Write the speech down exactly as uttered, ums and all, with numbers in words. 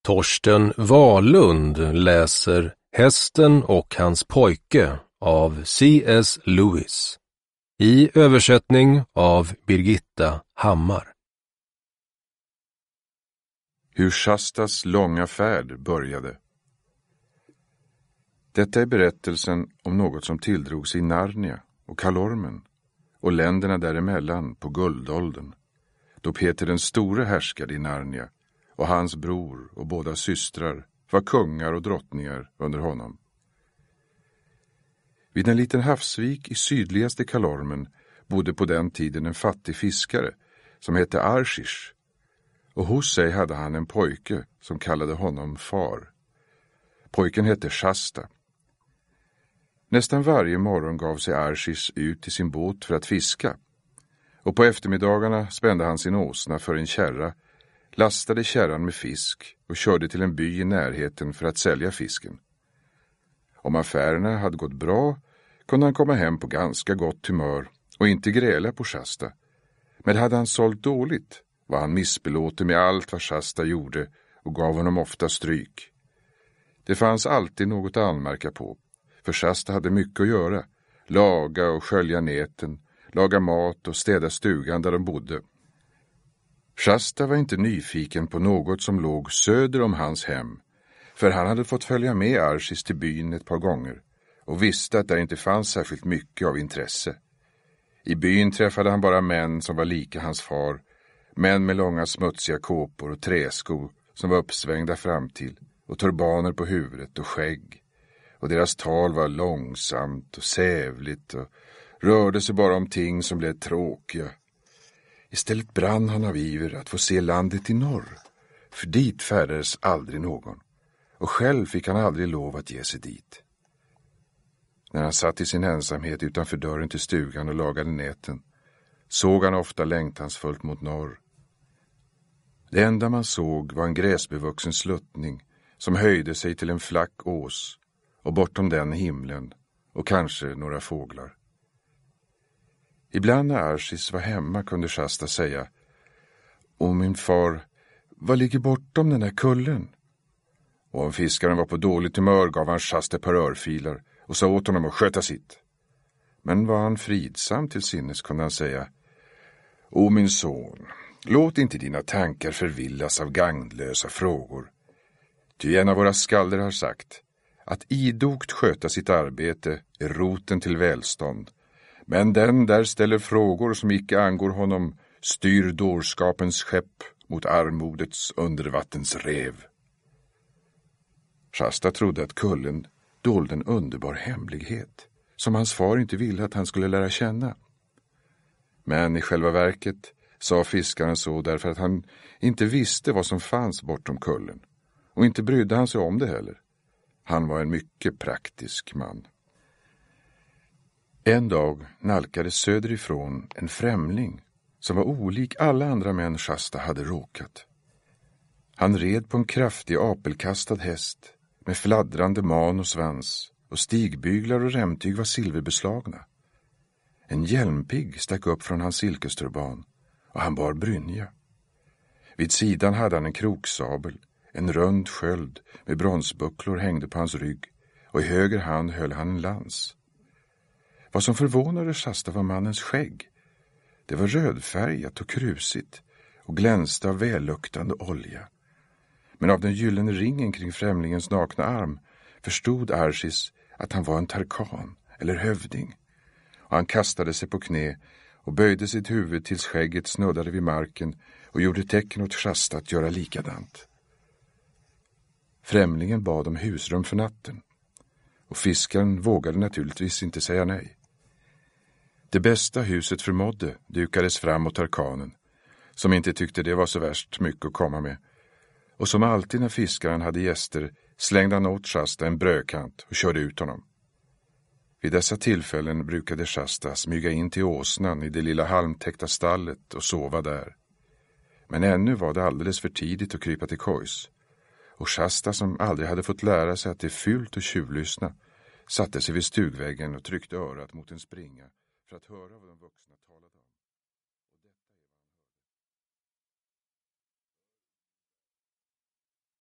Torsten Wahlund läser Hästen och hans pojke av C S Lewis i översättning av Birgitta Hammar. Hur Shastas långa färd började. Detta är berättelsen om något som tilldrog sig i Narnia och Kalormen och länderna däremellan på guldåldern, då Peter den store härskade i Narnia och hans bror och båda systrar var kungar och drottningar under honom. Vid en liten havsvik i sydligaste Kalormen bodde på den tiden en fattig fiskare som hette Arshish, och hos sig hade han en pojke som kallade honom far. Pojken hette Shasta. Nästan varje morgon gav sig Arshish ut till sin båt för att fiska, och på eftermiddagarna spände han sin åsna för en kärra, lastade kärran med fisk och körde till en by i närheten för att sälja fisken. Om affärerna hade gått bra kunde han komma hem på ganska gott humör och inte gräla på Shasta. Men hade han sålt dåligt var han missbelåten med allt vad Shasta gjorde och gav honom ofta stryk. Det fanns alltid något att anmärka på, för Shasta hade mycket att göra. Laga och skölja näten, laga mat och städa stugan där de bodde. Shasta var inte nyfiken på något som låg söder om hans hem, för han hade fått följa med Arshish till byn ett par gånger och visste att det inte fanns särskilt mycket av intresse. I byn träffade han bara män som var lika hans far, män med långa smutsiga kåpor och träskor som var uppsvängda fram till och turbaner på huvudet och skägg, och deras tal var långsamt och sävligt och rörde sig bara om ting som blev tråkiga. Istället brann han av iver att få se landet i norr, för dit färdades aldrig någon, och själv fick han aldrig lov att ge sig dit. När han satt i sin ensamhet utanför dörren till stugan och lagade näten, såg han ofta längtansfullt mot norr. Det enda man såg var en gräsbevuxen sluttning som höjde sig till en flack ås, och bortom den himlen och kanske några fåglar. Ibland när Arshish var hemma kunde Shasta säga: "Åh min far, vad ligger bortom den här kullen?" Och om fiskaren var på dåligt humör gav han Shasta ett par örfilar och sa åt honom att sköta sitt. Men var han fridsam till sinnes kunde han säga: "Åh min son, låt inte dina tankar förvillas av gagnlösa frågor. Ty en av våra skalder har sagt att idogt sköta sitt arbete är roten till välstånd, men den där ställer frågor som icke angår honom styr dårskapens skepp mot armodets undervattens rev." Shasta trodde att kullen dolde en underbar hemlighet som hans far inte ville att han skulle lära känna. Men i själva verket sa fiskaren så därför att han inte visste vad som fanns bortom kullen, och inte brydde han sig om det heller. Han var en mycket praktisk man. En dag nalkades söderifrån en främling som var olik alla andra män Shasta hade råkat. Han red på en kraftig apelkastad häst med fladdrande man och svans, och stigbyglar och remtyg var silverbeslagna. En hjälmpigg stack upp från hans silkesturban, och han bar brynja. Vid sidan hade han en kroksabel, en rund sköld med bronsbucklor hängde på hans rygg, och i höger hand höll han en lans. Vad som förvånade Shasta var mannens skägg. Det var rödfärgat och krusigt och glänste av välluktande olja. Men av den gyllene ringen kring främlingens nakna arm förstod Arshish att han var en tarkan eller hövding, och han kastade sig på knä och böjde sitt huvud tills skägget snuddade vid marken och gjorde tecken åt Shasta att göra likadant. Främlingen bad om husrum för natten, och fiskaren vågade naturligtvis inte säga nej. Det bästa huset förmådde dukades fram åt tarkanen, som inte tyckte det var så värst mycket att komma med, och som alltid när fiskaren hade gäster slängde han åt Shasta en brödkant och körde ut honom. Vid dessa tillfällen brukade Shasta smyga in till åsnan i det lilla halmtäckta stallet och sova där. Men ännu var det alldeles för tidigt att krypa till kojs, och Shasta, som aldrig hade fått lära sig att det är fult att tjuvlyssna, satte sig vid stugväggen och tryckte örat mot en springa för att höra vad de vuxna talade.